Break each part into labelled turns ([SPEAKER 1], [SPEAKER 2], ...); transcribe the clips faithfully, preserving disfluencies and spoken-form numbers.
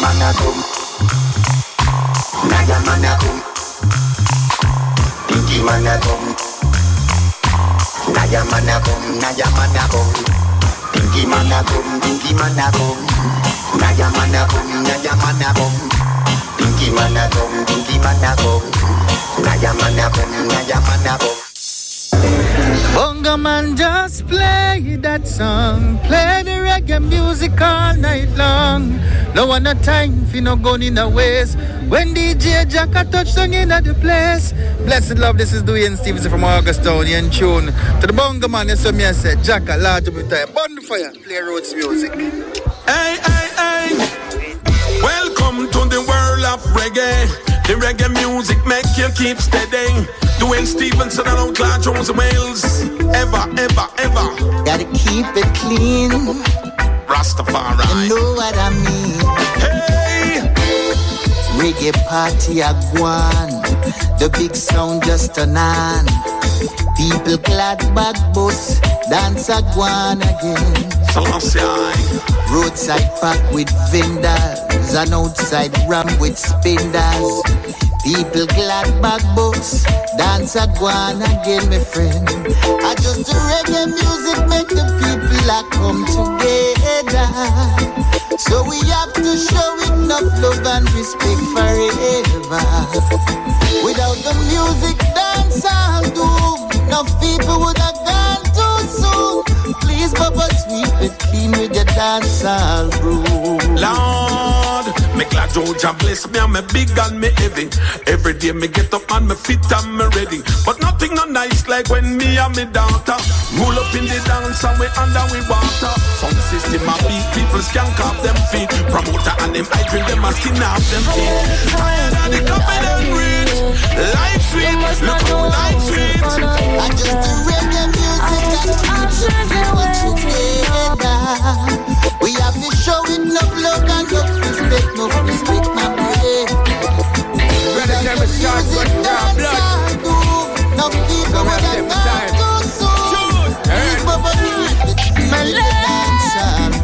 [SPEAKER 1] man a come. Naya man a come. Pinky man a come. Naya man a come. Naya man a come. Pinky man a come. Pinky man a come. Naya man a come. Naya man a come. Pinky man a come. Pinky man a come. Naya man a come. Naya man a come.
[SPEAKER 2] Bongo man, just play that song. Play the reggae music all night long. No one no time for no gun in the waist. When D J Jacka touch down in the place. Blessed love, this is Dwayne Stevenson from Augustonian tune. To the bongo man, you saw me I said, Jacka, large up with time. Burn the fire, play roots music.
[SPEAKER 3] Hey, hey, hey. Welcome to the world of reggae. The reggae music make you keep steady. Dwayne Stevenson and Outlaw Jones Wales. Ever, ever, ever.
[SPEAKER 4] Gotta keep it clean.
[SPEAKER 3] Rastafari.
[SPEAKER 4] You know what I mean.
[SPEAKER 3] Hey!
[SPEAKER 4] Reggae party a gwan. The big sound just turn on. People glad bag bus. Dance a gwan again. Roadside pack with vendors and outside ram with spinders. People glad bag books, dance a guan again, my friend. I just the reggae music make the people a come together. So we have to show enough love and respect forever. Without the music, dance all doom. Enough people would have gone too soon. Please, Baba, sweep it clean with your dancehall broom.
[SPEAKER 3] Lord, me glad Georgia bless me and me big and me heavy. Every day me get up and me fit and me ready. But nothing no nice like when me and me daughter roll up in the dance and we under we water. Sound system a beat, people skank off them feet. Promoter and them I drink them and skin off them feet. Tired of the company and rich. Life sweet, look how life sweet.
[SPEAKER 4] I just the reggae music and people together. We have to show it no love and no respect, no respect, my brain.
[SPEAKER 5] Brother, tell me start running down blood.
[SPEAKER 4] No people would have gone too soon. Please, Baba, my love,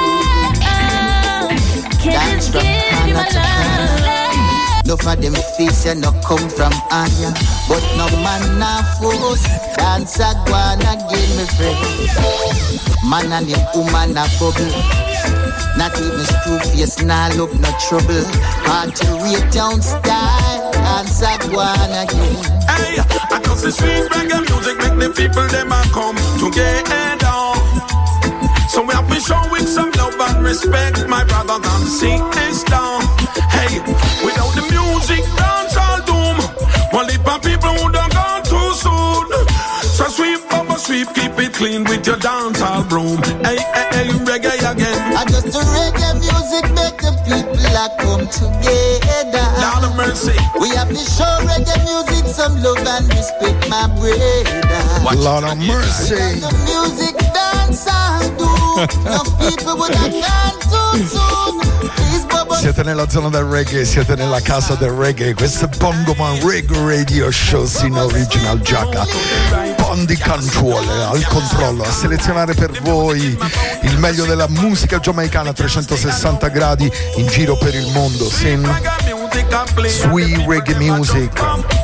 [SPEAKER 4] love. Can't just give you my love. No for them face and no come from Anya. But no man na force. Dance a guan again, my friend. Man and him woman a bubble. Not even screw face, nah look no trouble. Hard to rate down style. Dance a guan again.
[SPEAKER 3] Hey, I cause the sweet reggae music make the people them a come together. So we have to show with some love and respect, my brother and sister. Hey, without the music, dance all doom. One heap of people would have gone too soon. So sweep, Baba, sweep, keep it clean with your dance all broom. Hey, hey, hey, reggae again.
[SPEAKER 4] I just the reggae music make the people a come together.
[SPEAKER 3] Lord of mercy.
[SPEAKER 4] We have to show reggae music some love and respect, my brother.
[SPEAKER 6] Lord of mercy.
[SPEAKER 4] The music dance all do. No people would have gone too soon. Please, Baba.
[SPEAKER 6] Siete nella zona del reggae, siete nella casa del reggae. Questo è Bongo Man Reggae Radio Show in Original Jacka. Bondi Control al controllo a selezionare per voi il meglio della musica giamaicana a trecentosessanta gradi in giro per il mondo. Sin Sweet Reggae Music.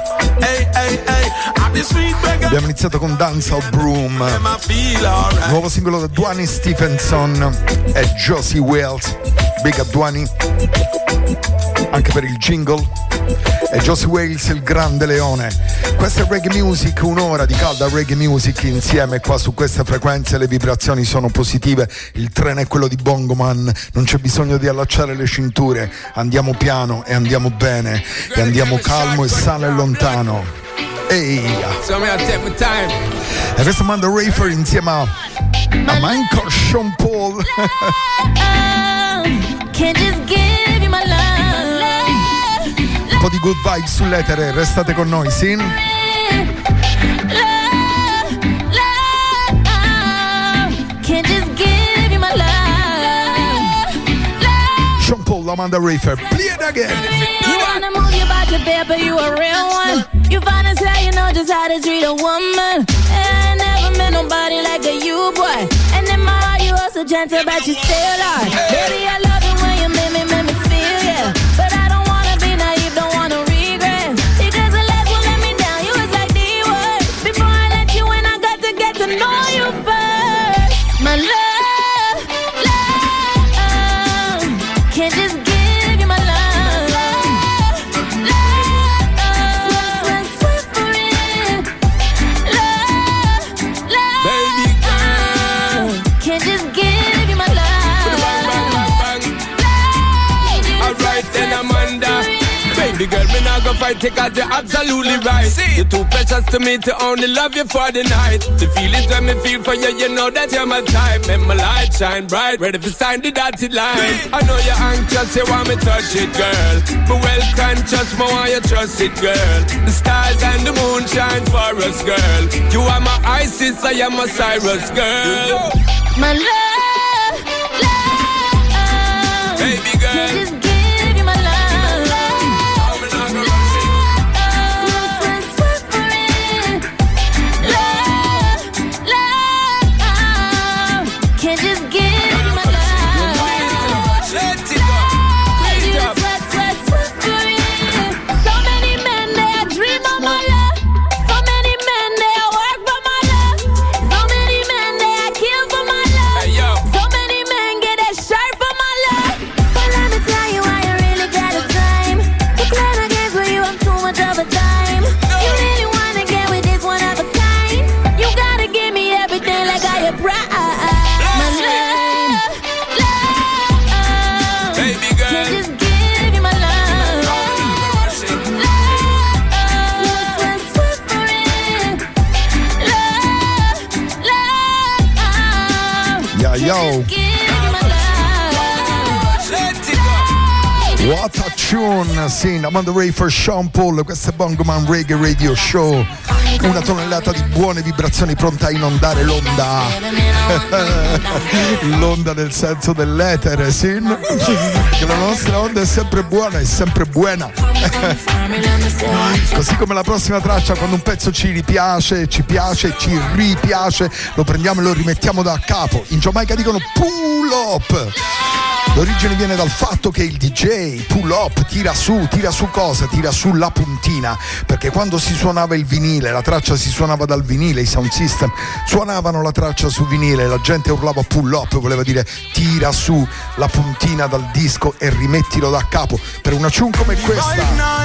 [SPEAKER 6] Abbiamo iniziato con Dancehall Broom, nuovo singolo da Dwayne Stevenson e Josie Wales. Big up Dwayne anche per il jingle. E Josie Wales, il grande leone. Questa è reggae music, un'ora di calda reggae music insieme qua su queste frequenze. Le vibrazioni sono positive, il treno è quello di Bongo Man, non c'è bisogno di allacciare le cinture. Andiamo piano e andiamo bene e andiamo calmo e sano e lontano. Ehi, e questo Manda Rafer insieme a, a Michael Sean Paul.
[SPEAKER 7] Can't just give you my love.
[SPEAKER 6] Un po' di good vibes sull'etere, restate con noi, sì?
[SPEAKER 7] Can't just give you my love.
[SPEAKER 6] Sean Paul, Amanda Rafer, play it again.
[SPEAKER 7] You wanna move your body, baby, you a real one. You find us how you know just how to treat a woman. And I never met nobody like a you, boy. And in my heart, you are so gentle, but you still are. Baby, I love it when you make me, make me feel
[SPEAKER 5] royalty, cause you're absolutely right. You're too precious to me to only love you for the night. The feelings when me feel for you, you know that you're my type. Make my light shine bright, ready for sign the dotted line. I know you're anxious, you want me touch it, girl. But well conscious, more want you trust it, girl. The stars and the moon shine for us, girl. You are my Isis, I am my Cyrus, girl.
[SPEAKER 7] My love, love,
[SPEAKER 5] baby girl.
[SPEAKER 7] Can't just give you my love.
[SPEAKER 6] Yo. What a tune, sì, I'm on the way for Sean Paul, questo è Bongo Man Reggae Radio Show. Una tonnellata di buone vibrazioni pronta a inondare l'onda. L'onda nel senso dell'etere, sì. Che la nostra onda è sempre buona, è sempre buona. Così come la prossima traccia, quando un pezzo ci ripiace, ci piace, ci ripiace, lo prendiamo e lo rimettiamo da capo. In Giamaica dicono pull up. L'origine viene dal fatto che il D J pull up tira su, tira su cosa? Tira su la puntina, perché quando si suonava il vinile, la traccia si suonava dal vinile, i sound system suonavano la traccia su vinile, la gente urlava pull up, voleva dire tira su la puntina dal disco e rimettilo da capo. Per una tune come questa,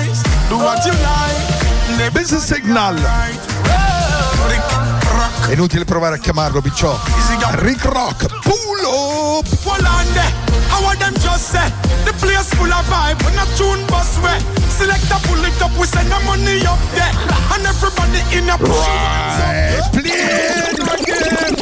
[SPEAKER 6] Business Signal, è inutile provare a chiamarlo, picciò. Rick Rock, pull up.
[SPEAKER 3] How them just say the place full of vibe when a tune bust way. Select a pull it up, we send the money up there, and everybody in a push
[SPEAKER 6] right. Play it again.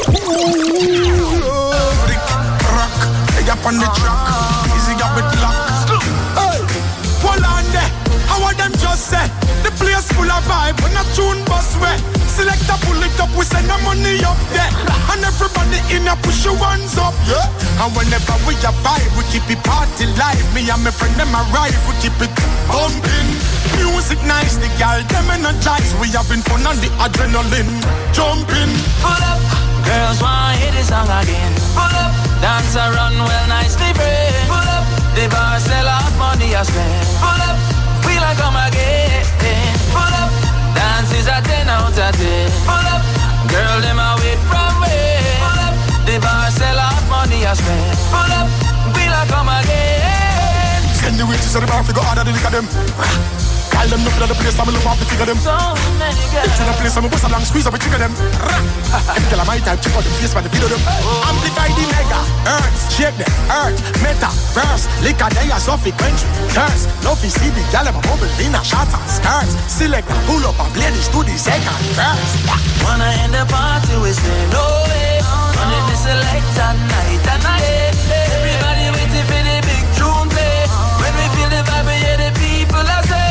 [SPEAKER 3] Rick Rock, they up on the track, easy up with luck. Hey, hold on there. How them just say the place full of vibe when a tune bust way. Select a pull it up, we send the money up there, and everybody in a push your hands up, yeah. And whenever we a vibe, we keep it party live. Me and my friend them arrive, we keep it bumping. Music nice, the girl them energize. We having fun on the adrenaline, jumping.
[SPEAKER 8] Pull up, girls want hear the song again. Pull up, dance around well nicely friend. Pull up, the bar sell out money I spend. Pull up, feel like I'm again. Pull up, dance is a ten out of ten. Pull up, girl them a wait from way. Pull up, the bar sell out money I spend. Pull up, feel like I'm again.
[SPEAKER 3] Send the witches to the bar, figure out how to look at them. Call them up to the place, I'm look off the figure them.
[SPEAKER 8] So many girls.
[SPEAKER 3] Get to the place, I'm bust a long squeeze up and trigger them. Every girl of my type, check out the face by the video them. Oh. Amplify the mega, earth, shake them, earth, meta, verse, liquor, they are so frequently. Curse, love is see the girl, I'm a bubble, in a shots and skirts. Select a pull up and play this to the second verse.
[SPEAKER 8] Wanna end the party, we say no way. Wanna be selected night and night. Everybody waiting for the big tune play. When we feel the vibe, we hear the people I say.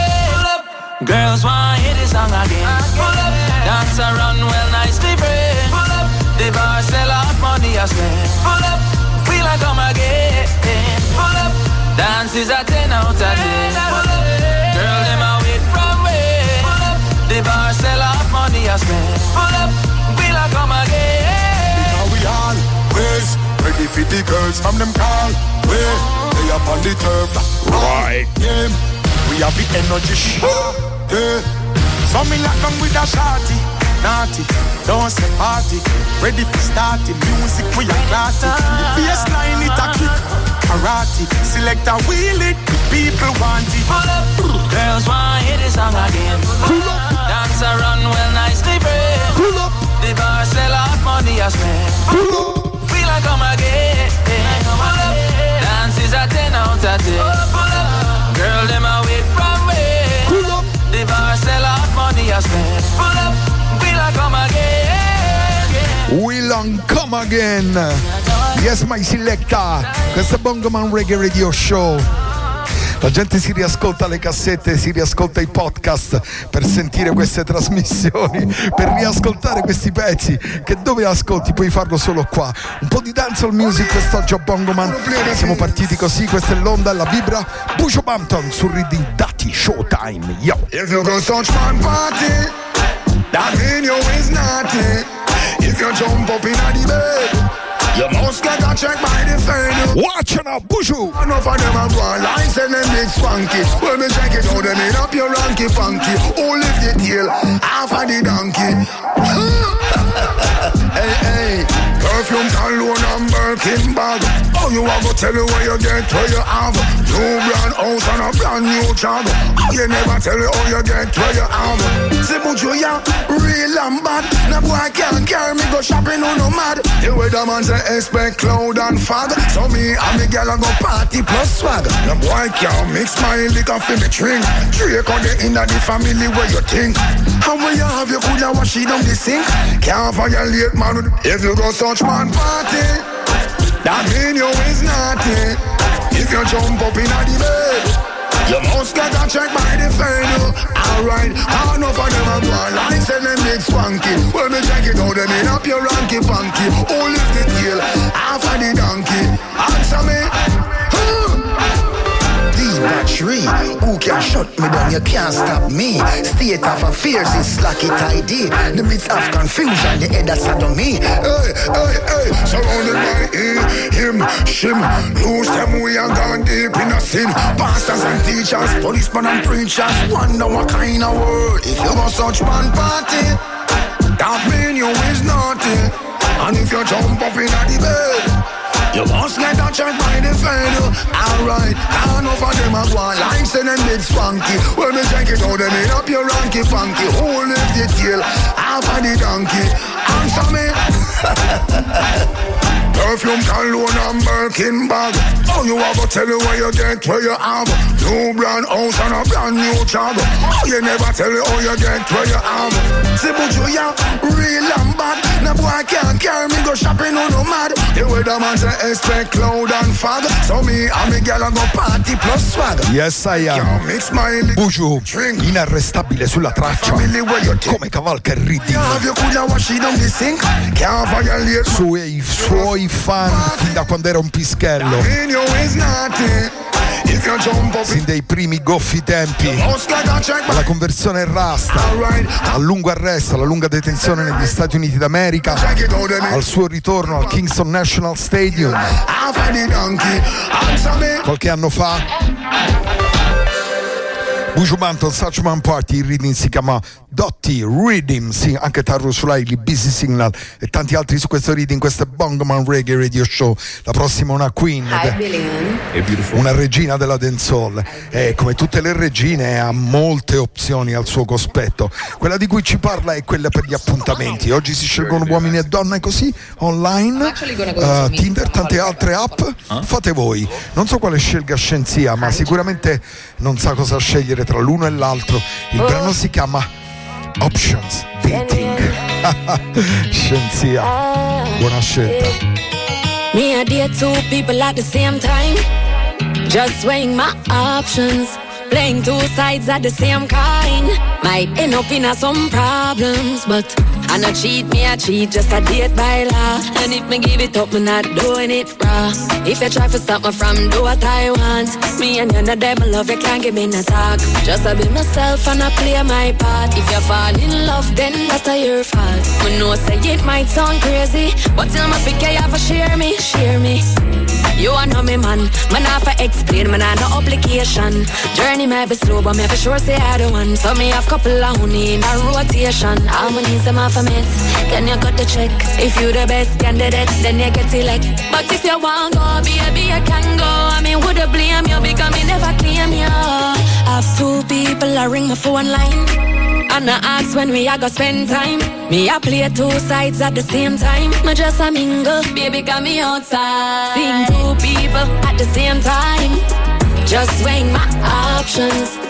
[SPEAKER 8] Girls want hear the song again. Pull up, dance around well nicely friend. Pull up, the bar sell out money I spend. Pull up, feel like I'm again. Pull up, dance is a ten out of ten. Pull up, girl them a wait from way. Pull up, the bar sell out money I spend. Pull up, feel like I'm again.
[SPEAKER 3] Now we all ways ready for the girls from them call. Way they up on the turf.
[SPEAKER 6] Right.
[SPEAKER 3] Game. We have the energy shot. Yeah. So me lock down with a shawty, naughty, don't say party. Ready for starting, music we are classy. The bassline it a kick, karate. Select a wheel it, people want it.
[SPEAKER 8] Pull up, girls want hear the song again.
[SPEAKER 6] Pull up,
[SPEAKER 8] dance around well nicely friend.
[SPEAKER 6] Pull up,
[SPEAKER 8] the bar sell out money I spend.
[SPEAKER 6] Pull up,
[SPEAKER 8] feel like I'm again. Pull up, dance is a ten out of ten. Pull up, girl them a wait from way.
[SPEAKER 6] Pull up, Long, come again. Yes, my selecta. Questo è Bongo Man Reggae Radio Show. La gente si riascolta le cassette, si riascolta i podcast per sentire queste trasmissioni, per riascoltare questi pezzi che dove ascolti puoi farlo solo qua. Un po' di dancehall music quest'oggi a Bongo Man. Siamo partiti così, questa è l'onda, la vibra. Buju Banton su Reading Dati Showtime. Yo.
[SPEAKER 9] If you go such man party, that mean you is naughty. If you jump up in the bed, you must get a check by the fan.
[SPEAKER 6] Watch out, Buju.
[SPEAKER 9] Enough of them are going like send them big swanky. When me check it out, they made up your ranky funky. Who lift the tail, half of the donkey. Hey, hey, perfume, cologne and Birkin bag. Oh, you want to tell you where you get, where you have. New brand house and a brand new job. Oh, you never tell you how you get, where you have. See, Buju, ya real and bad. No boy can't carry me, go shopping on no mad. The weatherman say expect cloud and fog. So me and me girl a go party plus swag. No boy can't mix my liquor for me drink. Drake on the end of the family where you think. How will you have, you coulda wash it down the sink. Can't violate man if you go such man party. That mean you is naughty. If you jump up in the bed, you must get a check by the fan. Alright, I know for them a go like send them big swanky. When me check it out, they made up your ranky punky. Who lift the tail, half of the donkey. Answer me. Battery, who can shut me down? You can't stop me. State of affairs is slack it I D. The midst of confusion, the head that's out of me. Hey, hey, hey, surrounded by he, him, shim. Lose them, we are gone deep in a sin. Pastors and teachers, policemen and preachers. Wonder what kind of world. If you go such man party, that mean you is naughty. And if you jump up in the bed, you must get a check by the fan. Alright, I know for them a go like send them big swanky. When me check it out, they made up your ranky funky. Who lift the tail, half of the donkey. Answer me. Perfume, cologne and Birkin bag. Oh, you have to tell you where you get, where you have. New brand house and a brand new job. Oh, you never tell you how you get, where you have. See, Buju, ya real and bad. No boy can't carry me, go shopping on no mad. The weatherman say expect cloud and fog. So me and me girl go party plus swag.
[SPEAKER 6] Yes, I am. Buju, inarrestabile sulla traccia. Come cavalca il riddim. Sui suoi fan fin da quando era un pischello, sin dai primi goffi tempi, alla conversione in rasta, al lungo arresto, alla lunga detenzione negli Stati Uniti d'America, al suo ritorno al Kingston National Stadium qualche anno fa. Buju Banton, Such Man Party, il reading si chiama Dotti Rhythm, sì, anche Tarro Sulaili, Busy Signal e tanti altri su questo reading. Questo è Bongo Man Reggae Radio Show. La prossima è una queen, una regina della dancehall, e come tutte le regine ha molte opzioni al suo cospetto. Quella di cui ci parla è quella per gli appuntamenti. Oggi si scelgono uomini e donne così, online, uh, Tinder, tante altre app. Fate voi. Non so quale scelga Scienzia, ma sicuramente non sa cosa scegliere tra l'uno e l'altro. Il brano si chiama Options Dating. Scienzia, buona scelta.
[SPEAKER 7] Me I date two people at the same time, just weighing my options, playing two sides at the same kind. Might end up in a some problems, but I not cheat, me I cheat, just a date by law. And if me give it up, me not doing it raw. If you try to stop me from do what I want, me and you, no devil love, you can't give me no talk. Just I be myself and I play my part. If you fall in love, then that's your fault. Me know say it might sound crazy, but till my pick you have to share me, share me. You are know me man, man have to explain, man have no obligation. Journey may be slow, but me for sure say I the one. So me have couple of honey in a rotation. All my needs them off a mess, then you got the check. If you the best candidate, then you get select. But if you want go, baby you can go. I mean woulda blame you because me never claim you. Have two people I ring my phone line, and I ask when we a go spend time. Me I play two sides at the same time. Me just a mingle, baby got me outside. Seeing two people at the same time, just weighing my options,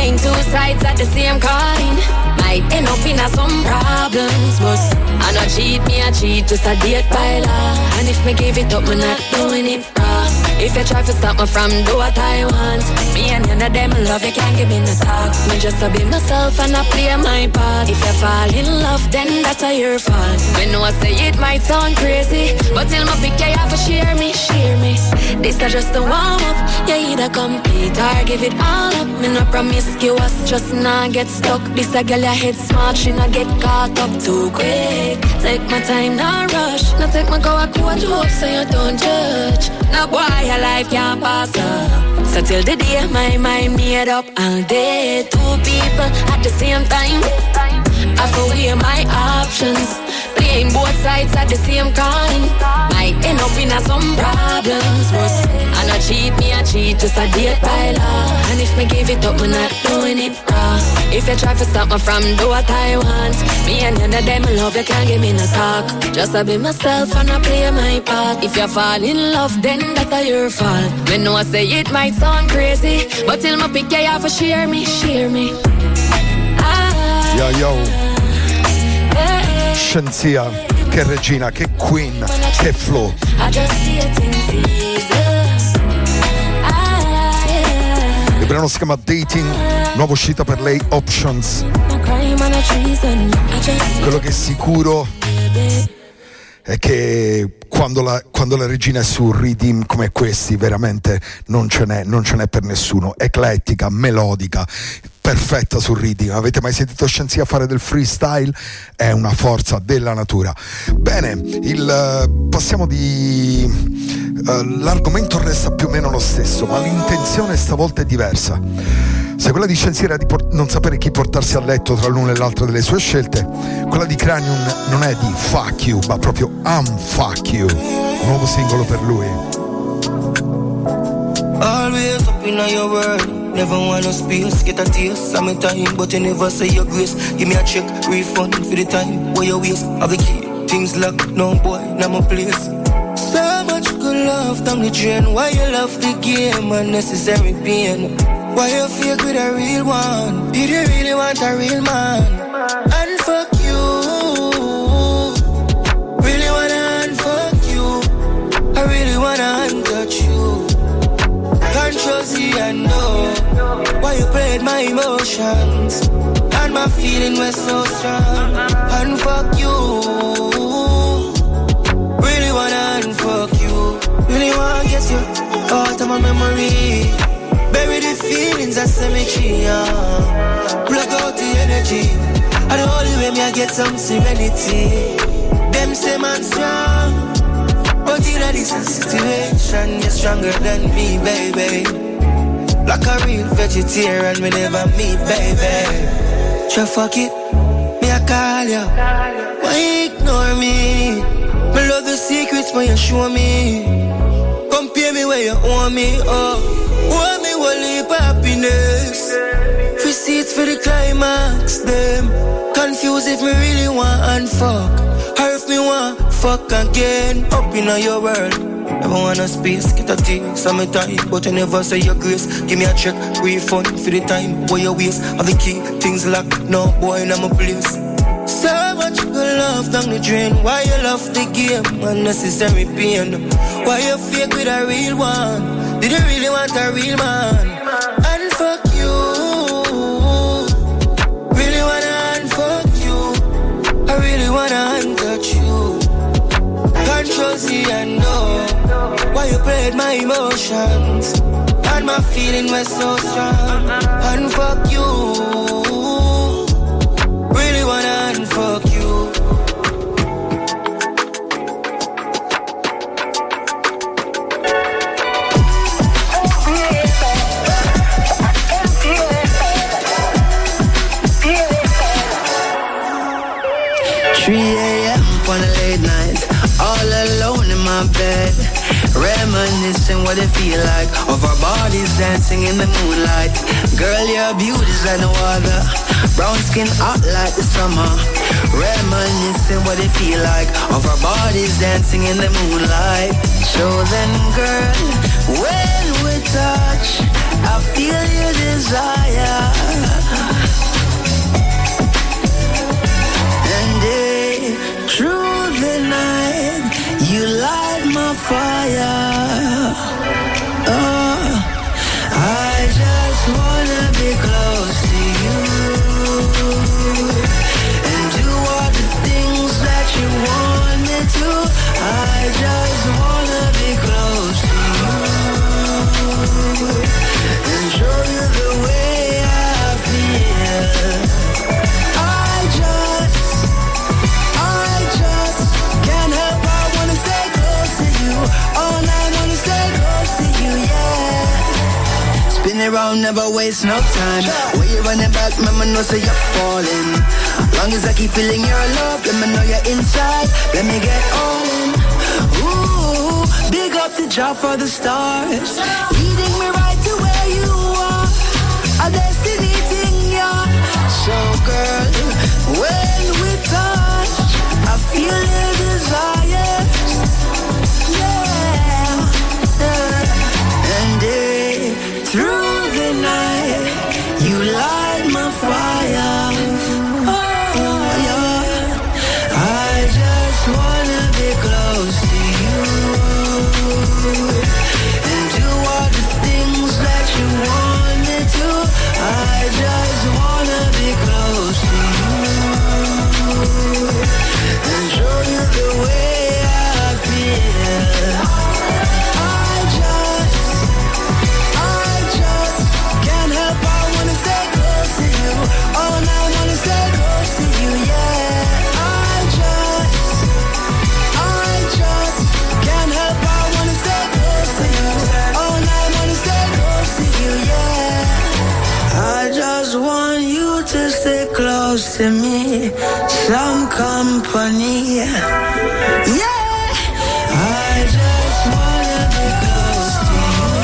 [SPEAKER 7] Playing two sides at the same coin might end up in a some problems. But I not cheat, me I cheat, just a date by law. And if me give it up, me not doing it raw. If you try to stop me from do what I want, me and none of them love, you can't give me no talk. Me just to be myself and I play my part. If you fall in love, then that's a your fault. Me know I say it might sound crazy, but till my pick you have to share me, share me. This is just a warm up. You either compete or give it all up. Me no promiscuous, just not get stuck. This a girl your head smart, she not get caught up too quick. Take my time, not rush. Not take my go a quote hope so you don't judge. Now boy, your life can't pass up. So till the day my mind made up, all day two people at the same time. I for weigh my options. Playing both sides at the same coin might end up in a some problems. And I cheat, me I cheat, just a date by law. And if me give it up, me not doing it raw. If you try to stop me from do what I want, me and none of them love, you can't give me no talk. Just I be myself and I play my part. If you fall in love, then that's your fault. Me know I say it might sound crazy, but till my pick you have to share me, share me. Ah,
[SPEAKER 6] yo yo Scienzia, che regina, che queen, che flow. Il brano si chiama Dating, nuova uscita per lei, Options. Quello che è sicuro è che quando la, quando la regina è su rhythm come questi veramente non ce n'è, non ce n'è per nessuno. Eclettica, melodica, perfetta sul rhythm. Avete mai sentito Scienzia fare del freestyle? È una forza della natura. Bene, il, uh, passiamo di uh, l'argomento resta più o meno lo stesso, ma l'intenzione stavolta è diversa. Se quella di Scienzia era di por- non sapere chi portarsi a letto tra l'una e l'altra delle sue scelte, quella di Cranium non è di fuck you, ma proprio I'm fuck you. Nuovo singolo per lui.
[SPEAKER 10] Always up in your world, never want no space, get a taste, summertime, but you never say your grace. Give me a check, refund for the time, where you waste, have the key, things locked, no boy, not my place. So much good love down the drain, why you love the game, unnecessary pain. Why you fake with a real one? Did you really want a real man? And fuck you, really wanna unfuck you, I really wanna untouch you. Can't trust you, I know why you played my emotions, and my feeling was so strong. And fuck you, really wanna unfuck you, really wanna get you out of my memory. Bury the feelings of symmetry, yeah. Block out the energy, and the only way me I get some serenity. Them say man strong, but in a this situation, you're stronger than me, baby. Like a real vegetarian, we never meet, baby. Try fuck it, me I call ya. Why you ignore me? Me love the secrets when you show me. Compare me where you owe me, oh. Want me will leave happiness. Receipts for the climax, them confused if me really want and fuck, or if me want fuck again. Up in your world, never want no space, get a taste, summertime, but you never say your grace. Give me a check, refund for the time, where you waste, have the key, things locked, no boy in my place. So much good love down the drain, why you love the game, unnecessary pain. Why you fake with a real one? Did you really want a real man? And fuck you, really wanna unfuck you, I really wanna untouch you. Can't trust you, I know why you played my emotions, and my feeling was so strong. And fuck you, really wanna unfuck you.
[SPEAKER 11] three a.m. on a late night, all alone in my bed, reminiscing what it feel like, of our bodies dancing in the moonlight. Girl, your beauty's like no other, brown skin hot like the summer, reminiscing what it feel like, of our bodies dancing in the moonlight. So then, girl, when we touch, I feel your desire, it round, never waste no time. When you running back, remember know so you're falling. Long as I keep feeling your love, let me know you're inside. Let me get all in. Ooh, big up the job for the stars, leading me right to where you are. A destiny thing, yeah. So girl, when we touch, I feel your desire. Yeah, yeah. And day through the night, you light my fire. Oh yeah, I just wanna be close to you and do all the things that you want me to. I just wanna be close to you and show you the way I feel. I just, I just can't help, I wanna stay close to you. Oh, now I wanna stay close to you, yeah. I just, I just can't help, I wanna stay close to you. Oh, now I wanna stay close to you, yeah. I just want you to stay close to me, some company, yeah. I just wanna be close to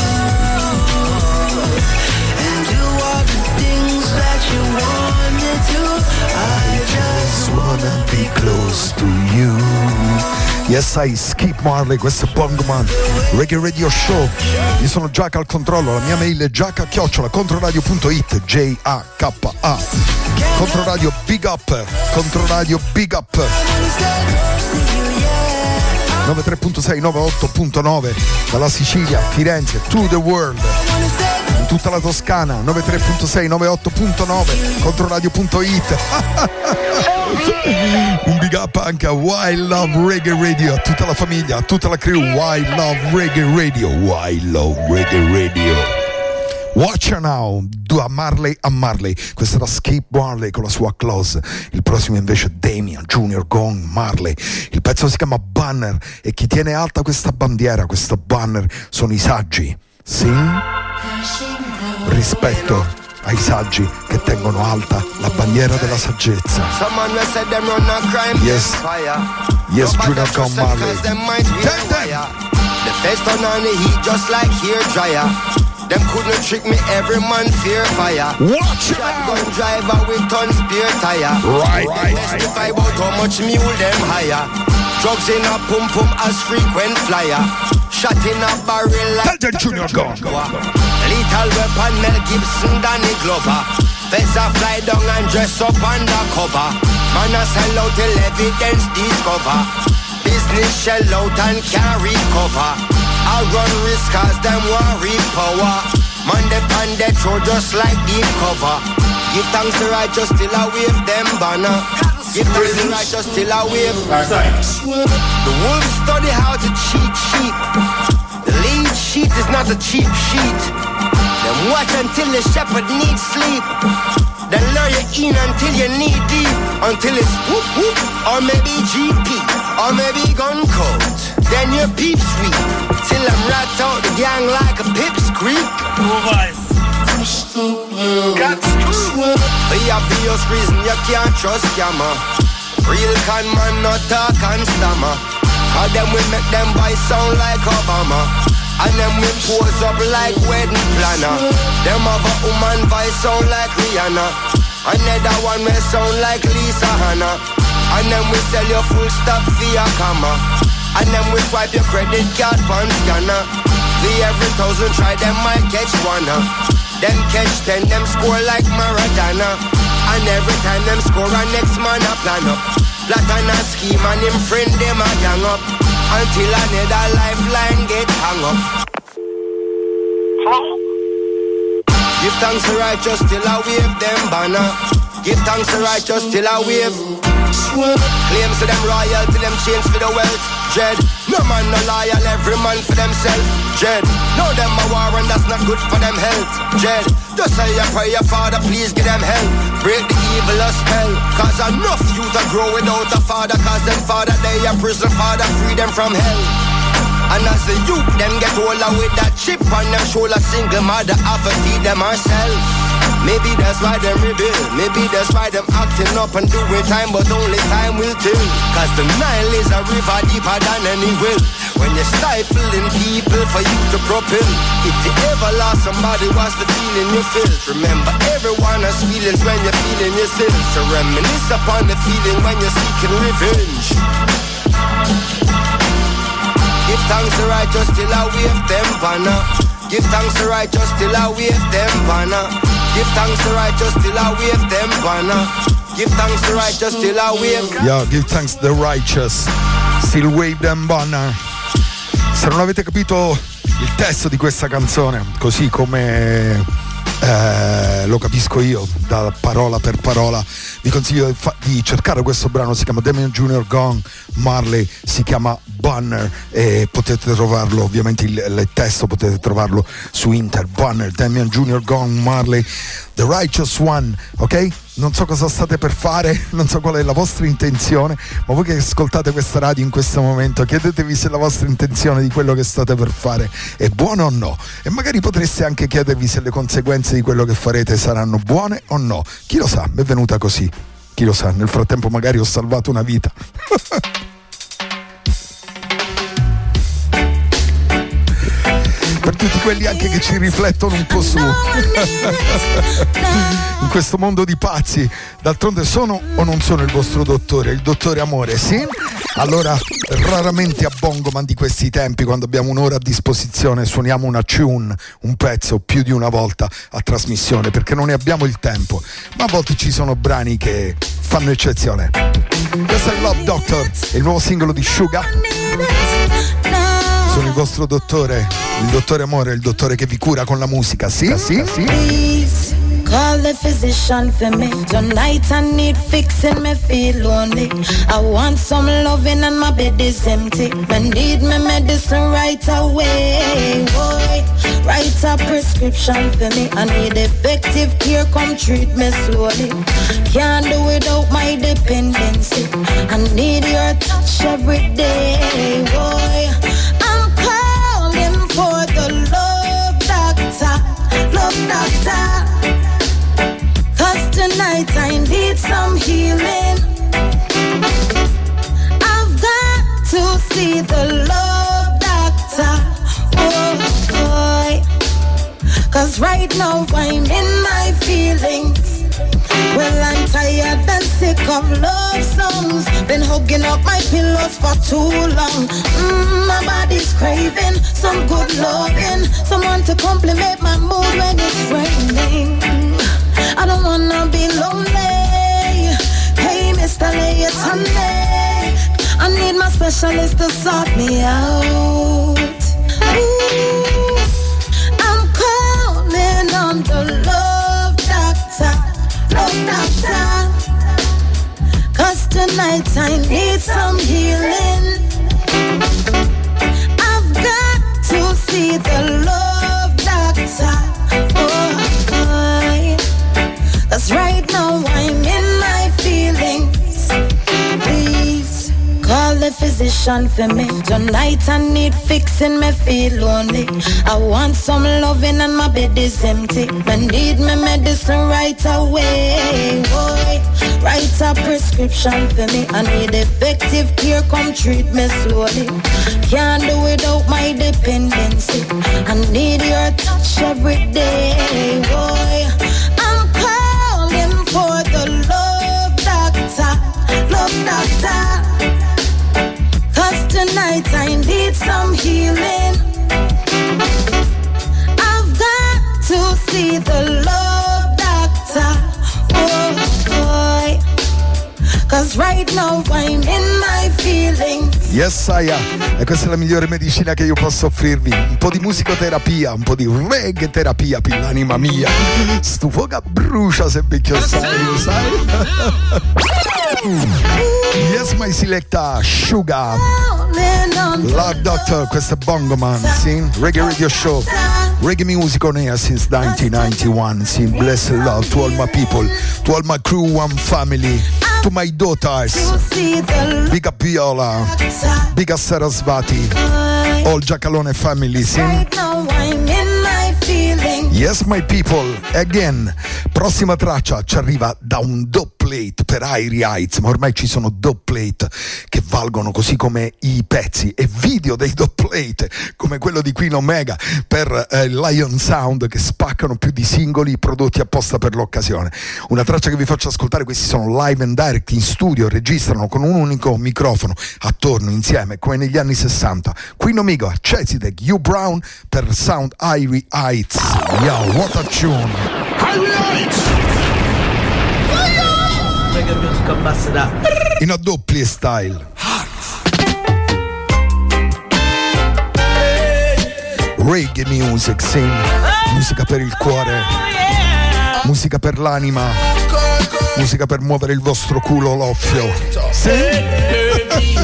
[SPEAKER 11] you and do all the things that you want me to. I just
[SPEAKER 6] wanna be close to you. Yes, I Skip Marley, questo è Bongoman Reggae Radio Show. Io sono Giaca al controllo, la mia mail è giaca chiocciola controradio punto it, J A K A. Controradio Big Up, Controradio Big Up. novantatré virgola sei, novantotto virgola nove dalla Sicilia, Firenze, to the world. In tutta la Toscana, novantatré virgola sei, novantotto virgola nove, controradio punto it. Un big up anche a Wild Love Reggae Radio, a tutta la famiglia, a tutta la crew. Wild Love Reggae Radio, Wild Love Reggae Radio. Watch Now, a Marley a Marley. Questo era Skip Marley con la sua Close. Il prossimo invece è Damian Junior Gong Marley. Il pezzo si chiama Banner e chi tiene alta questa bandiera, questo banner, sono i saggi. Sì? Rispetto ai saggi che tengono alta la bandiera della saggezza. Yes, yes, Junior Gong Marley. Take them.
[SPEAKER 12] The face turn on the heat just like hair dryer. Them couldn't trick me, every man fear fire.
[SPEAKER 6] Watch it
[SPEAKER 12] out. Gun driver with tons spare tire.
[SPEAKER 6] Right, right,
[SPEAKER 12] testify about how much mule them higher. Drugs in a pum pum as frequent flyer. Shot in a barrel like
[SPEAKER 6] Tell them Junior Gong.
[SPEAKER 12] Lethal weapon, Mel Gibson, Danny Glover. Feds a fly down and dress up undercover. Man a sell out till evidence discover. Business shell out and carry cover. I run risk cause them worry power. Man they pan they throw just like deep cover. Give thanks to righteous till I wave them banner. Give thanks to righteous till I wave. The wolves study how to cheat sheep. The lead sheet is not a cheap sheet. Them watch until the shepherd needs sleep. Then lure you in until you knee deep. Until it's whoop whoop, or maybe G P, or maybe gun coat. Then you peep sweep, till I'm rat out the gang like a pipsqueak. For your obvious reason you can't trust scammer. Real con man not talk and stammer. Cause them will make them boys sound like Obama. And them will pose up like wedding planner. Them have a woman voice sound like Rihanna. Another one may sound like Lisa Hanna. And then we sell your full stop via comma. And then we swipe your credit card pan scanner. For every thousand try them might catch one. Them catch ten, them score like Maradona. And every time them score a next man a plan up. Plot and a scheme and him friend them a gang up. Until another lifeline get hung up. Give thanks to righteous till I wave them banner. Give thanks to righteous till I wave. Claims to them royal till them change for the wealth. Dread, no man no loyal, every man for themselves. Dread, no them a war and that's not good for them health. Dread, just say your prayer, Father, please give them help. Break the evil a spell. Cause enough youth a grow without a father. Cause them father they a prison, Father, free them from hell. And as the youth, them get older with that chip on them shoulder, single mother have to feed them herself. Maybe that's why them rebel. Maybe that's why them acting up and doing time, but only time will tell. Cause the Nile is a river deeper than any well. When you're stifling people for you to propel. If you ever lost somebody, what's the feeling you feel? Remember, everyone has feelings when you're feeling yourself. So reminisce upon the feeling when you're seeking revenge. Give thanks to righteous till I wave them banner. Give thanks to righteous till I wave them banner. Give thanks to righteous till I wave them banner. Give thanks to righteous till I wave.
[SPEAKER 6] Yeah, give thanks to the righteous. Still wave them banner. Se non avete capito il testo di questa canzone, così come eh, lo capisco io, da parola per parola, vi consiglio di, fa- di cercare questo brano. Si chiama Damian Junior Gong Marley, si chiama Banner e potete trovarlo, ovviamente il, il testo potete trovarlo su Inter. Banner, Damian Junior Gong Marley, The Righteous One, ok? Non so cosa state per fare, non so qual è la vostra intenzione, ma voi che ascoltate questa radio in questo momento, chiedetevi se la vostra intenzione di quello che state per fare è buona o no, e magari potreste anche chiedervi se le conseguenze di quello che farete saranno buone o no. Chi lo sa, mi è venuta così, chi lo sa, nel frattempo magari ho salvato una vita. Per tutti quelli anche che ci riflettono un po' su in questo mondo di pazzi. D'altronde sono o non sono il vostro dottore, il dottore amore, sì? Allora raramente a Bongoman di questi tempi, quando abbiamo un'ora a disposizione, suoniamo una tune, un pezzo più di una volta a trasmissione, perché non ne abbiamo il tempo, ma a volte ci sono brani che fanno eccezione. Questo è Love Doctor, il nuovo singolo di Suga. Sono il vostro dottore, il dottore amore, il dottore che vi cura con la musica, sì? Sì? Sì?
[SPEAKER 13] Please call the physician for me. Tonight I need fixing, me feel lonely. I want some loving and my bed is empty. I need my medicine right away. Boy, write a prescription for me. I need effective care, come treat me slowly. Can't do without my dependency. I need your touch every day. Boy, for the love doctor, love doctor. Cause tonight I need some healing. I've got to see the love doctor. Oh boy. Cause right now I'm in my feelings. Well, I'm tired and sick of love songs. Been hugging up my pillows for too long. Mm, my body's craving some good loving. Someone to compliment my mood when it's raining. I don't wanna be lonely. Hey, Mister Lay it on me. I need my specialist to sort me out. Ooh, I'm calling on the love doctor. Love doctor, cause tonight I need some healing. I've got to see the love doctor. Oh, boy. Cause right now I'm in my feelings. Please call the physician for me. Tonight I need fixing, me feel lonely. I want some loving and my bed is empty. I need my medicine right away. Boy, write a prescription for me. I need effective care, come treat me slowly. Can't do without my dependency. I need your touch every day. Boy, I'm calling for the love doctor, love doctor. Cause tonight I need some healing. I've got to see the love doctor. Oh boy. Cause right now I'm in my feelings.
[SPEAKER 6] Yes, Saya. E questa è la migliore medicina che io posso offrirvi. Un po' di musicoterapia, un po' di reggae terapia per l'anima mia. Sto fuoco brucia se vecchio sai, sai? Yes, my selecta, Suga. Love Doctor, questo è Bongoman, sì? Reggae Radio Show. Reggae music on air since nineteen ninety-one. Sì, blessed love to all my people, to all my crew, one family. To my daughters, big up Viola, big up Sarasvati, All Giacalone family, sì.
[SPEAKER 13] Right now I'm in my feelings.
[SPEAKER 6] Yes, my people, again. Prossima traccia ci arriva da un dub plate per Irie Heights, ma ormai ci sono dub plate che valgono così come i pezzi, e video dei dub plate come quello di Queen Omega per eh, Lion Sound, che spaccano più di singoli prodotti apposta per l'occasione. Una traccia che vi faccio ascoltare, questi sono live and direct, in studio, registrano con un unico microfono attorno, insieme, come negli anni sessanta. Queen Omega, Chezidek, Hugh Brown per Sound Irie Heights. Yo, what a tune!
[SPEAKER 3] Irie Heights!
[SPEAKER 10] Reggae music ambassador.
[SPEAKER 6] In a doppia style. Reggae music, sì. Musica per il cuore, musica per l'anima, musica per muovere il vostro culo l'offio. Sì.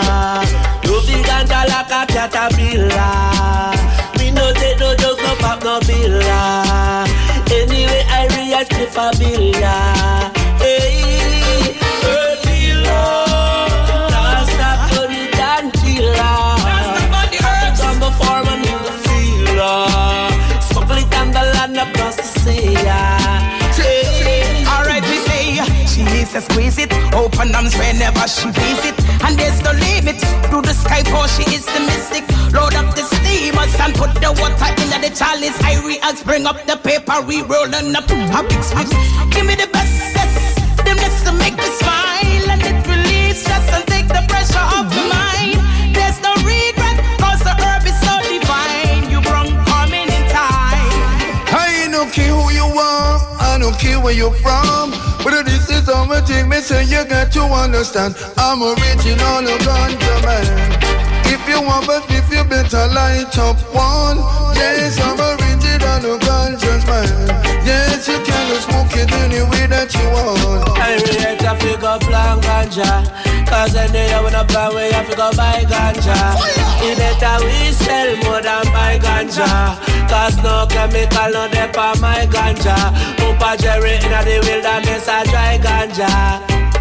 [SPEAKER 10] No take no joke, no pop, no billa. Anyway, I react to Fabilla. Hey, her billa. Can't stop for the dantilla. From the farm and in the field. Smuggle it on the land across the sea. Hey.
[SPEAKER 14] Alright, we say she needs to squeeze it. Open arms whenever she please it. And there's no limit to the sky, for she is the mystic. Load up the steamers and put the water in the chalice. I react, bring up the paper, we rolling up a big switch. Give me the best, them just to make me smile. And it relieves stress and take the pressure off the mind. There's no regret, cause the herb is so divine. You brought coming in time.
[SPEAKER 9] I don't care who you are, I don't care where you're from. But this is how I think, me say you got to understand. I'm original ganja man. If you want but if you better light up one. Yes, I'm original ganja man. Yes, you can smoke it any way that you want.
[SPEAKER 10] I really to figure plan ganja. Cause I know you wanna plan where you figure buy ganja. It better we sell more than buy ganja. Cause no chemical no dep on my ganja. Papa Jerry in the wilderness a dry ganja.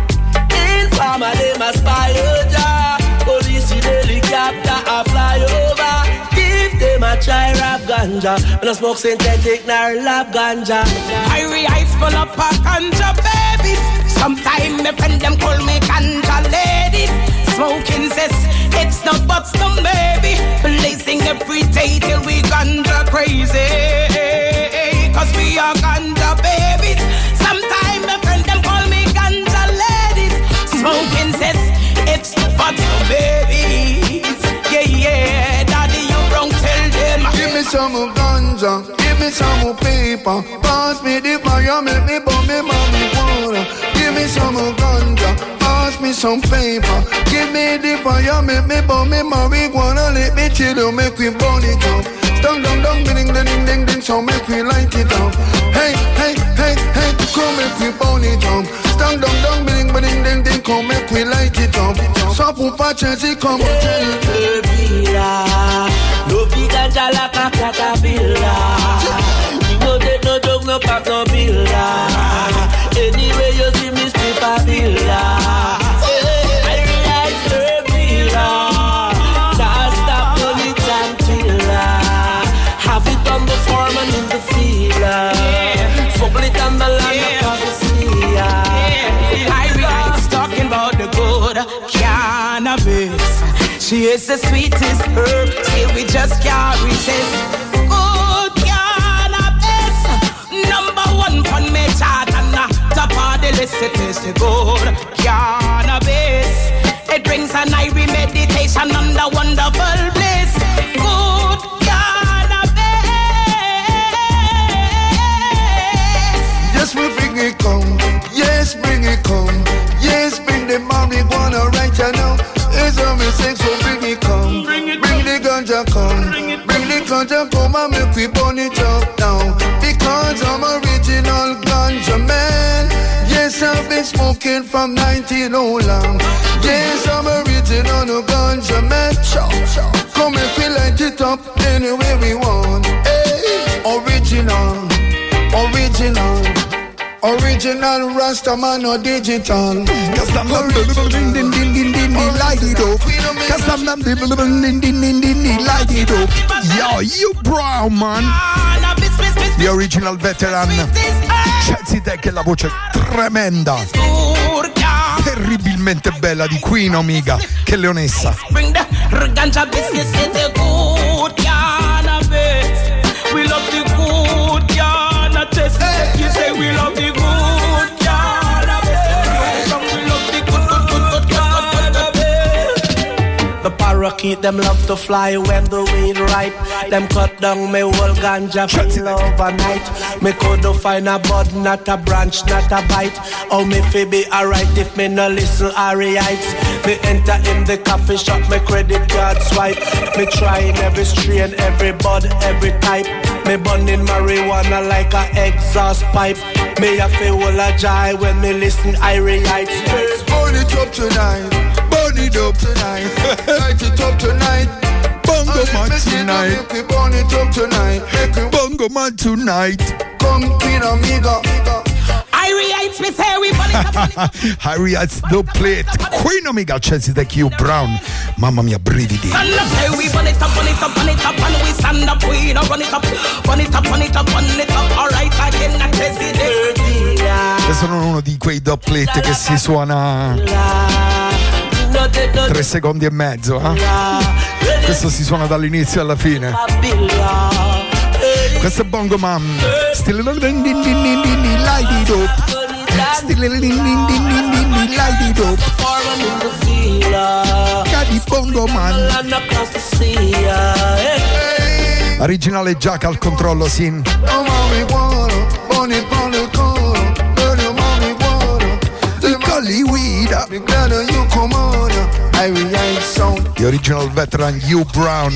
[SPEAKER 10] In farmer they must buy ya. Police in helicopter a fly over. Give them a try rap ganja. When I smoke synthetic nor lab ganja.
[SPEAKER 14] Irie Heights full of a ganja babies. Sometime my friend them call me ganja ladies. Smoking cess, it's no buts no baby. Blazing every day till we ganja crazy. Cause we are ganja babies. Sometime my friend them call me ganja ladies. Smoking cess, it's no buts no babies. Yeah, yeah, daddy you wrong, tell them.
[SPEAKER 9] Give me some ganja, give me some paper. Pass me the fire, make me burn me marijuana. Give me some ganja, pass me some paper. Give me the fire, make me burn me marijuana. Let me chill you, make we burn it up. Dong dong dong, ding ding ding ding ding, so make we light it up. Hey hey hey hey, come make we burn it up. Dong dong dong, ding ding ding ding, come make we light it up. So pupa chesi, come on tell it.
[SPEAKER 10] No big ganja like a caterpillar. We no take no dog, no pop, no billa. Anyway you see me strip a billa. I realize her billa. Can't stop on it until have it on the farm and in the field. Smuggle it on the land across the sea.
[SPEAKER 14] Irie Heights talking about the good cannabis. She is the sweetest herb, till we just can't resist. Good cannabis, number one fun me chart and uh, top of the list. It is the good cannabis. It brings an Irie meditation on the wonderful bliss. Good cannabis.
[SPEAKER 9] Yes, we bring it come. Yes, bring it come. Yes, bring the marijuana right now. It's a mistake, so bring it come. Bring, it bring the ganja come. Bring, it, bring the ganja come and make we burn it up now. Because I'm original ganja man. Yes, I've been smoking from nineteen oh long. Yes, I'm original ganja man. Come make we light it up any way we want. Hey, original, original. Original Rastaman or digital.
[SPEAKER 6] Cause I'm original. light it up. Cause I'm not light it up. Yo, you Brown, man. The original veteran. Chelsea Tech e la voce tremenda, terribilmente bella di Queen Omega. Che leonessa.
[SPEAKER 14] We love the good cannabis. You say we love the good cannabis. We love the good, good, good, good, good, cannabis. The parakeet them love to fly when the weed ripe. Them cut down me whole ganja full overnight. Me coulda find a bud, not a branch, not a bite. Oh, me fi be alright if me no listen Ariites. Me enter in the coffee shop, me credit card swipe. Me trying every strain, every bud, every type. Me burning marijuana like a exhaust pipe. Me a feel all a joy when me listen Ariites.
[SPEAKER 9] Burn it up tonight, burn it up tonight, light it up tonight.
[SPEAKER 6] Bongo man tonight,
[SPEAKER 9] burn it up tonight.
[SPEAKER 6] Bongo man tonight.
[SPEAKER 9] Come Queen Omega.
[SPEAKER 14] Ariites, me say we burn it up, burn it up.
[SPEAKER 6] Ariites the plate. Queen Omega, Chelsea Tech, you Brown. Mamma mia, brividi.
[SPEAKER 14] Stand up, say we burn it up, burn it up, burn it up, and we stand up, we don't run it up, burn it up, burn it up, burn it up. Alright, again, not hesitate.
[SPEAKER 6] Questo non è uno di quei dopplet che si suona tre secondi e mezzo, eh? Questo si suona dall'inizio alla fine. Questo è Bongo Man. Still light it up. Still light it up. Cadi Bongo Man. Originale Jack al controllo, Sin. The original veteran You Brown.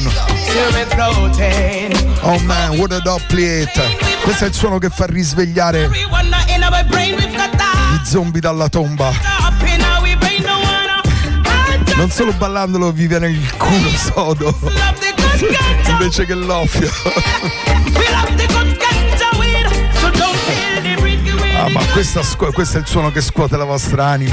[SPEAKER 6] Oh man, what a dub plate. Questo è il suono che fa risvegliare i zombie dalla tomba. Non solo ballandolo vi viene il culo sodo invece che l'offio. Ah, ma questa scu- questo è il suono che scuote la vostra anima.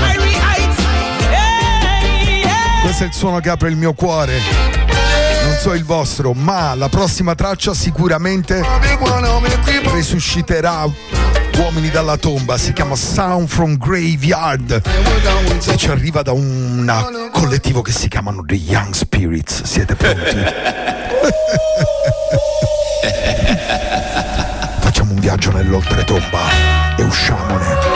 [SPEAKER 6] Questo è il suono che apre il mio cuore. Non so il vostro, ma la prossima traccia sicuramente resusciterà uomini dalla tomba. Si chiama Sound from Graveyard e ci arriva da un collettivo che si chiamano The Young Spirits. Siete pronti? Facciamo un viaggio nell'oltretomba e usciamone.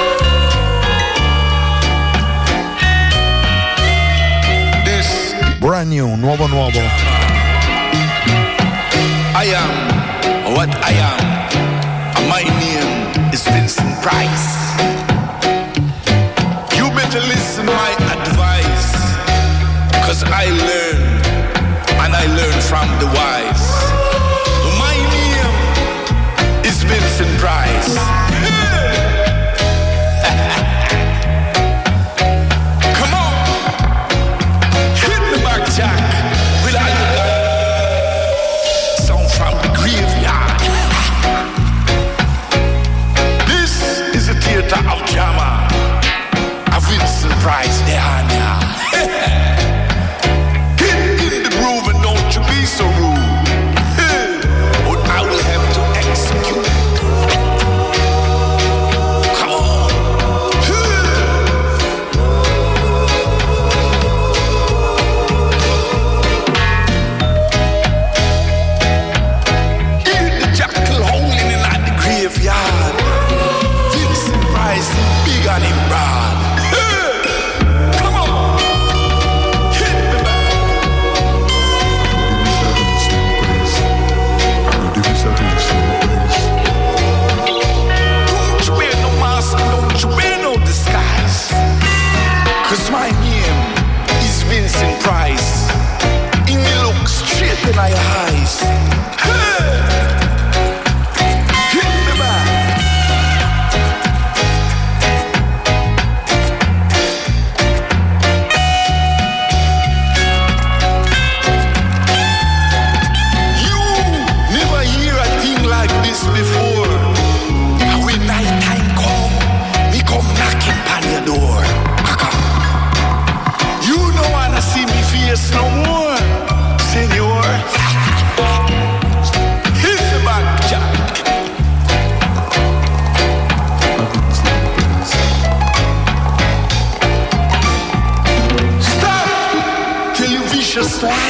[SPEAKER 6] Brand new, nuovo nuovo.
[SPEAKER 15] I am what I am. My name is Vincent Price. You better listen my advice, cause I learn and I learn from the wise. My name is Vincent Price. Come on, hit the back jack with all you got. Sound from the graveyard. This is a theater of drama. A Vincent Price there now. Hit in the groove and don't you be so rude.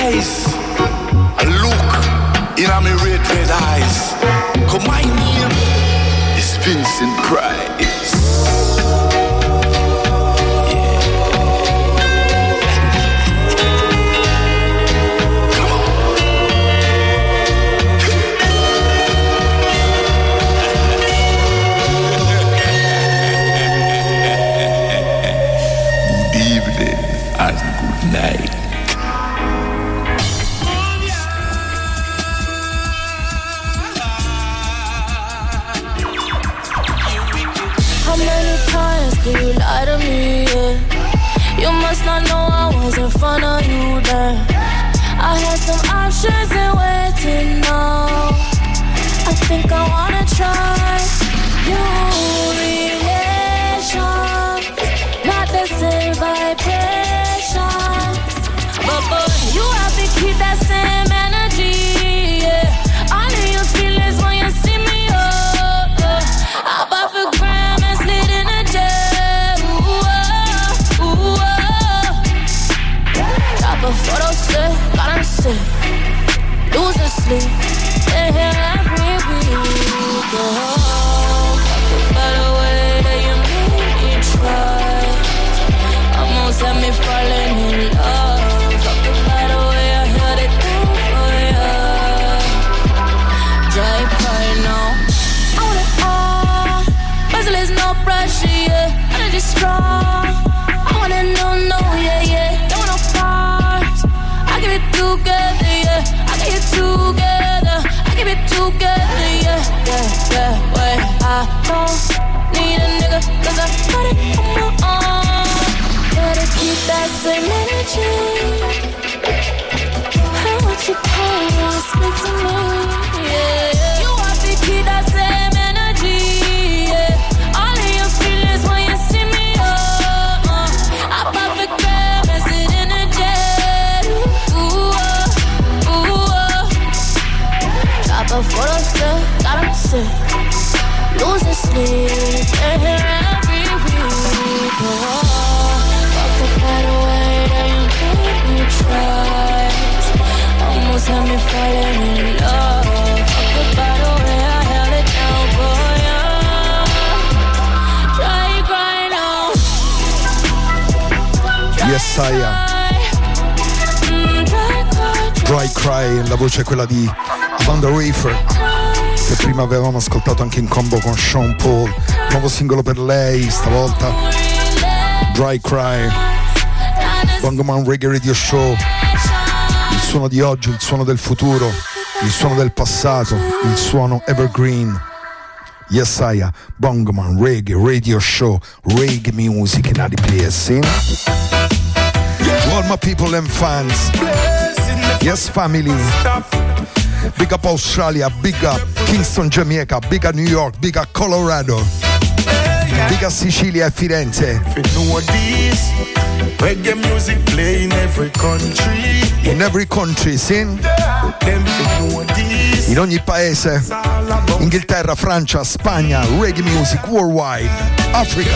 [SPEAKER 15] rise and look in my red, red eyes. Cause my name is Vincent Price.
[SPEAKER 16] Night.
[SPEAKER 17] How many times could you lie to me? Yeah. You must not know I was in front of you there. I had some options and waiting now. I think I wanna try new relations, not the same vibration. But boy, you have to keep that same energy, yeah. I know your feelings when you see me, oh, oh. I bought for gram and slid in a jet, ooh, oh, ooh, oh. Drop a photo set, got him sick, losing sleep, in here every week, oh. Fuck it by the way that you made me try, almost had me falling in love. Pressure, yeah, energy strong. I wanna know, no, yeah, yeah. Don't want no parts. I give it together, yeah. I give it together. I give it together, yeah, yeah, yeah. Wait, I don't need a nigga, cause I got it on my own. Gotta keep that same energy. I want you to speak to me, yeah. You want to keep that same energy, yeah. Before I'm sick, got him sick, losing sleep, in here every week, oh. Fuck the better way that you made me try, almost had me falling in love. Fuck the better way I held it down for you. Try crying out.
[SPEAKER 6] Yes, I am. Dry Cry, la voce è quella di Amanda Rayford, che prima avevamo ascoltato anche in combo con Sean Paul. Nuovo singolo per lei, stavolta Dry Cry, Bongo Man Reggae Radio Show. Il suono di oggi, il suono del futuro, il suono del passato, il suono evergreen. Yes, I am. Bongo Man Reggae Radio Show, reggae music in the place. To all my people and fans, yes, family. Big up Australia, big up Kingston, Jamaica, big up New York, big up Colorado, big up Sicilia e Firenze.
[SPEAKER 9] Reggae music play in every country.
[SPEAKER 6] In every country, sin? In ogni paese. Inghilterra, Francia, Spagna, reggae music worldwide. Africa.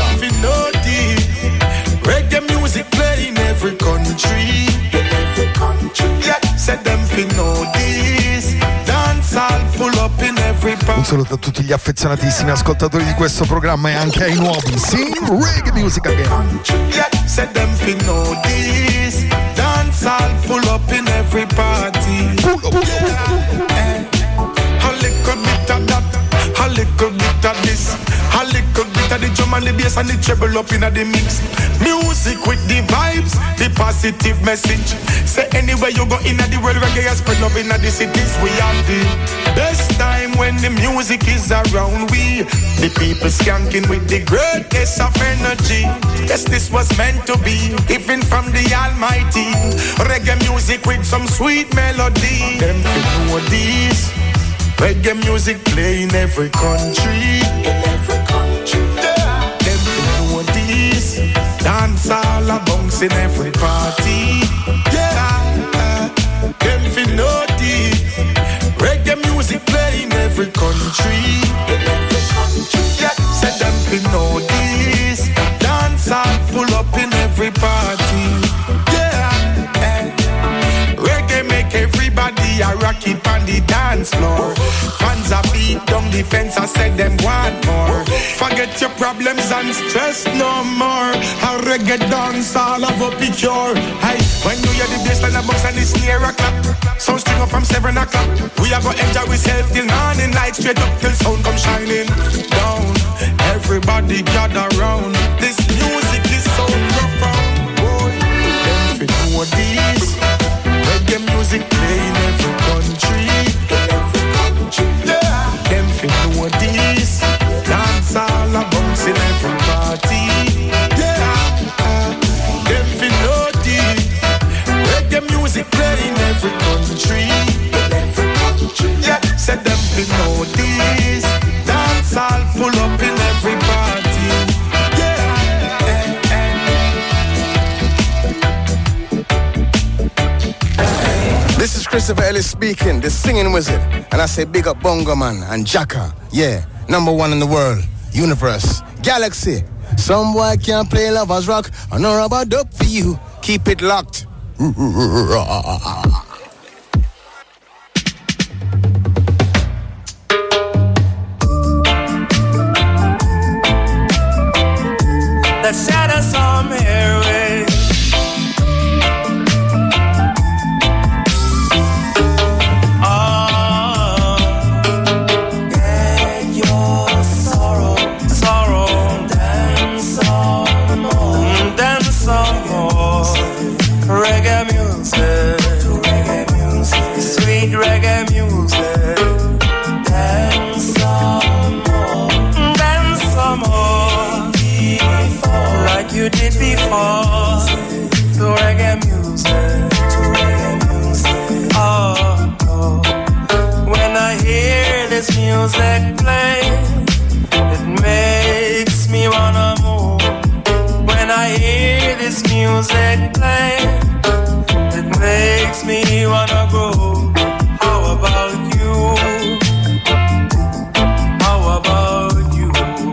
[SPEAKER 9] Reggae music play in every country. In every country. Yeah, said them fi know this. Dance all pull up in every part.
[SPEAKER 6] Un saluto a tutti gli affezionatissimi ascoltatori di questo programma e anche ai nuovi. Sì, reggae music again.
[SPEAKER 9] Yeah, said them fi know this. Dance all pull up in every party.
[SPEAKER 6] Pull up.
[SPEAKER 9] Yeah. A little bit of that, a little bit of this, a little bit of the drum and the bass and the treble up in the mix. Music with the vibes, the positive message. Say anywhere you go in the world, reggae has spread love in the cities. We have the best time when the music is around. We, the people skanking with the greatness of energy. Yes, this was meant to be, given from the Almighty. Reggae music with some sweet melody. Them know this. Reggae music play in every country. In every country. Yeah. Them know this. Dance all a bounce in every party. Yeah. Them fi know this. Reggae music play in every country. In every country. Yeah. Say them fi know this. Dance all pull up in every party. Yeah. Reggae
[SPEAKER 16] the dance floor. Fans are beat down the fence, I said them want more. Forget your problems and stress no more. How reggae dance all of up picture. Hey, when you hear the bassline a bounce and the snare a clap, sound string up from seven o'clock. We are gonna enjoy ourselves till morning light, straight up till sound come shining down. Everybody gather round. This music is so profound. Boy, them fit know this. Reggae music play in every country. In every country, yeah. Them fit know this. Dance all a bounce in every party. Yeah. Them fit know this. Reggae music play in every country. In every country, yeah. Said them fit know this. Dance all pull up in every party. Yeah.
[SPEAKER 12] This is Christopher Ellis speaking, the singing wizard. And I say big up Bongo Man and Jacka. Yeah, number one in the world, universe, galaxy. Some boy can't play lovers rock. I know about dope for you. Keep it locked.
[SPEAKER 8] Let's shatter some airways. Oh, get your sorrow, sorrow, dance some more, dance some more. Reggae music, reggae music, sweet reggae music. Dance some more, dance some more. Like you did before, to reggae music, to reggae music. Oh, oh, when I hear this music play, it makes me wanna move. When I hear this music play, it makes me wanna go. How about you? How about you?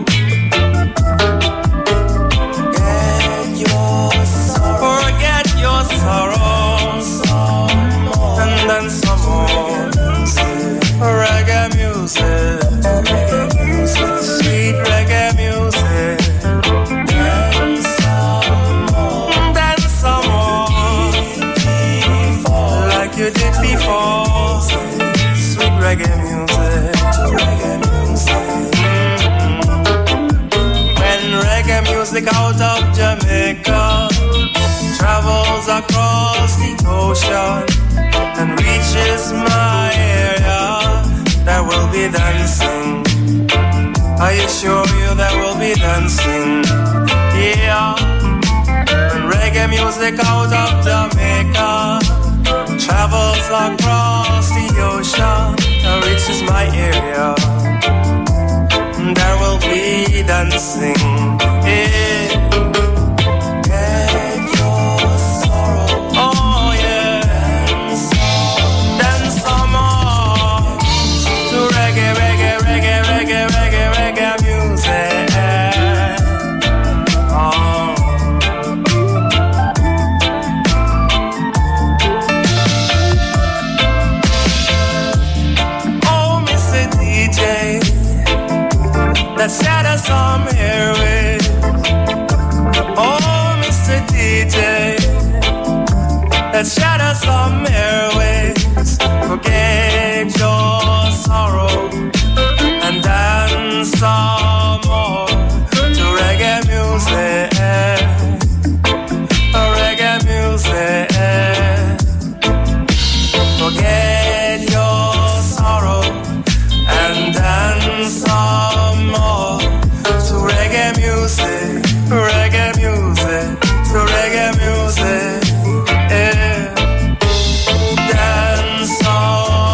[SPEAKER 8] Forget your sorrow, and then some more. Reggae music, sweet reggae music. Dance some more, dance some more, like you did before. Sweet reggae music, mm-hmm. When reggae music out of Jamaica travels across the ocean and reaches my area, there will be dancing. I assure you there will be dancing. Yeah. When reggae music out of Jamaica travels across the ocean and reaches my area, there will be dancing. Yeah. Let's shatter some airways. Oh, Mister D J, let's shatter some airways. Forget your sorrow and dance some more to reggae music. Reggae music. Forget your sorrow and dance some more to reggae music, reggae music, to reggae music, yeah. Dance some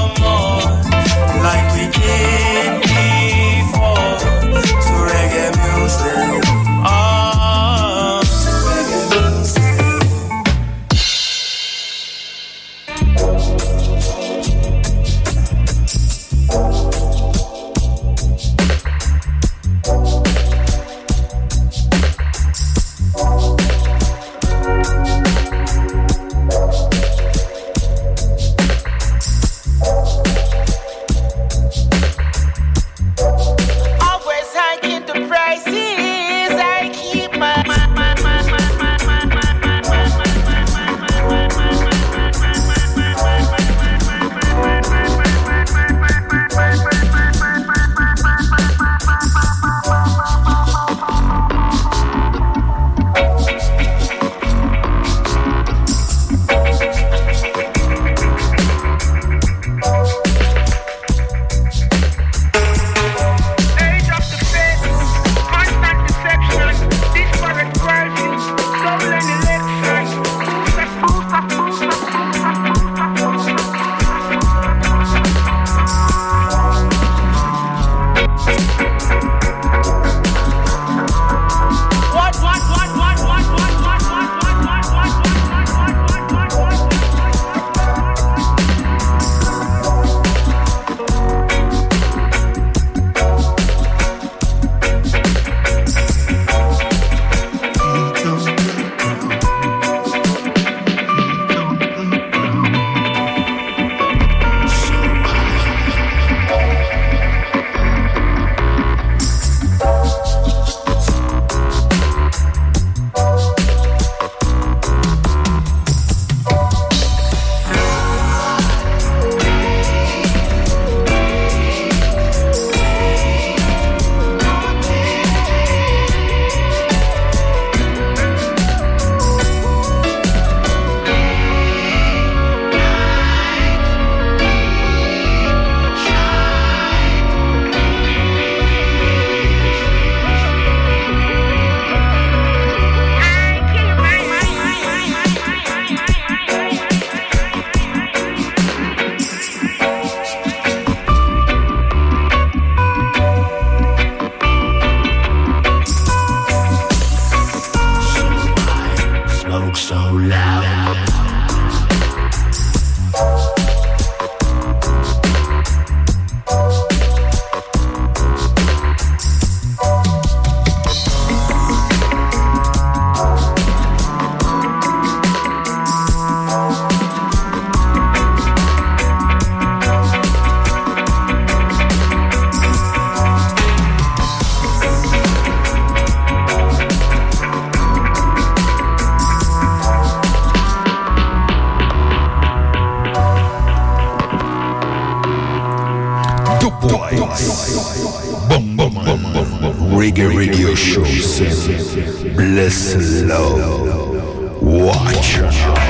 [SPEAKER 6] Boom, boom, boom, boom. Reggae Radio Show. Bless love. Watch.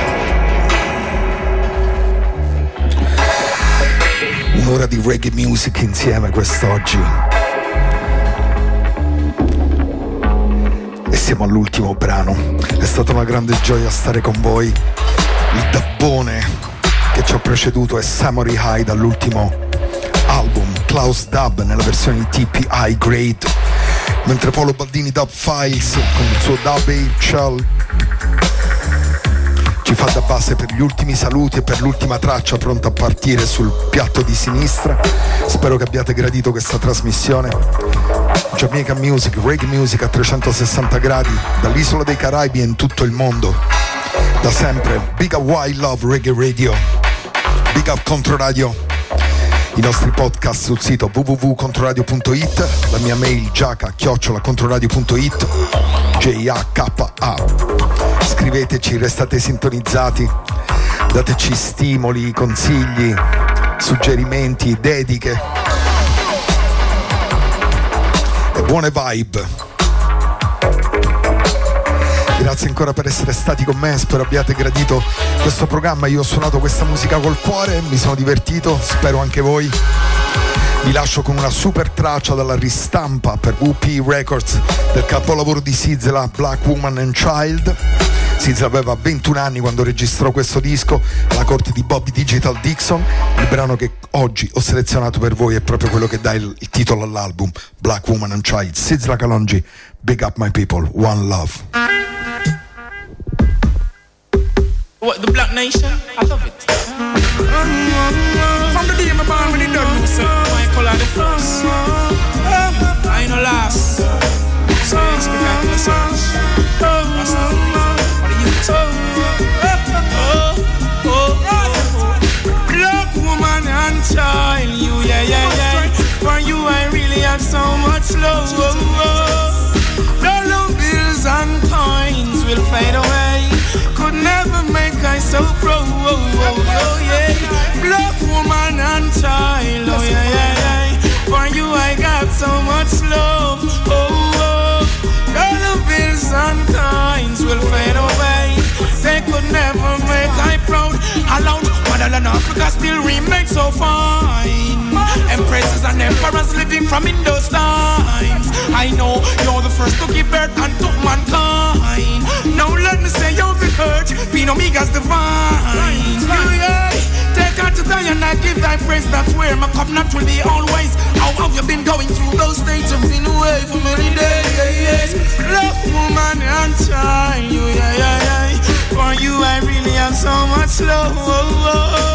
[SPEAKER 6] Un'ora di reggae music insieme quest'oggi. E siamo all'ultimo brano. È stata una grande gioia stare con voi. Il dabbone che ci ha preceduto è Samurai High dall'ultimo album Klaus Dub nella versione in T P I Grade, mentre Paolo Baldini Dub Files con il suo Dub Air Shell ci fa da base per gli ultimi saluti e per l'ultima traccia pronta a partire sul piatto di sinistra. Spero che abbiate gradito questa trasmissione. Jamaican Music, Reggae Music a trecentosessanta gradi dall'isola dei Caraibi e in tutto il mondo. Da sempre, Big Up Wild Love Reggae Radio, Big Up Controradio, i nostri podcast sul sito w w w punto controradio punto i t, la mia mail giaca chiocciola controradio punto i t, J A K A. Scriveteci, restate sintonizzati, dateci stimoli, consigli, suggerimenti, dediche e buone vibe. Grazie ancora per essere stati con me, spero abbiate gradito questo programma. Io ho suonato questa musica col cuore, mi sono divertito, spero anche voi. Vi lascio con una super traccia dalla ristampa per W P Records del capolavoro di Sizzla, Black Woman and Child. Sizzla aveva ventuno anni quando registrò questo disco alla corte di Bobby Digital Dixon. Il brano che oggi ho selezionato per voi è proprio quello che dà il, il titolo all'album, Black Woman and Child. Sizzla Kalonji, Big Up My People, One Love.
[SPEAKER 18] What, the Black Nation? I love it. From the day my born when it done look so my color the first. I ain't no last. So it's because of the search. What's up? What are you talking? Oh, oh, oh. Black woman and child, you, yeah, yeah, yeah. For you I really have so much love. Dollar bills and coins will fade away. Could never make I so proud, oh, oh, oh, yeah. Black woman and child, oh, yeah, yeah, yeah. For you I got so much love, oh, oh. Dollar bills and coins will fade away. They could never make I proud. Alone, motherland Africa still remains so fine. Empresses and emperors living from in those times. I know you're the first to give birth and took mankind. Now let me say you're the hurt, be no megas divine. You, yeah. Take out to die and I give thy praise. That's where my cup naturally always. How have you been going through those stages? I've been away for many days. Love, woman and child, you, yeah, yeah, yeah. For you I really have so much love.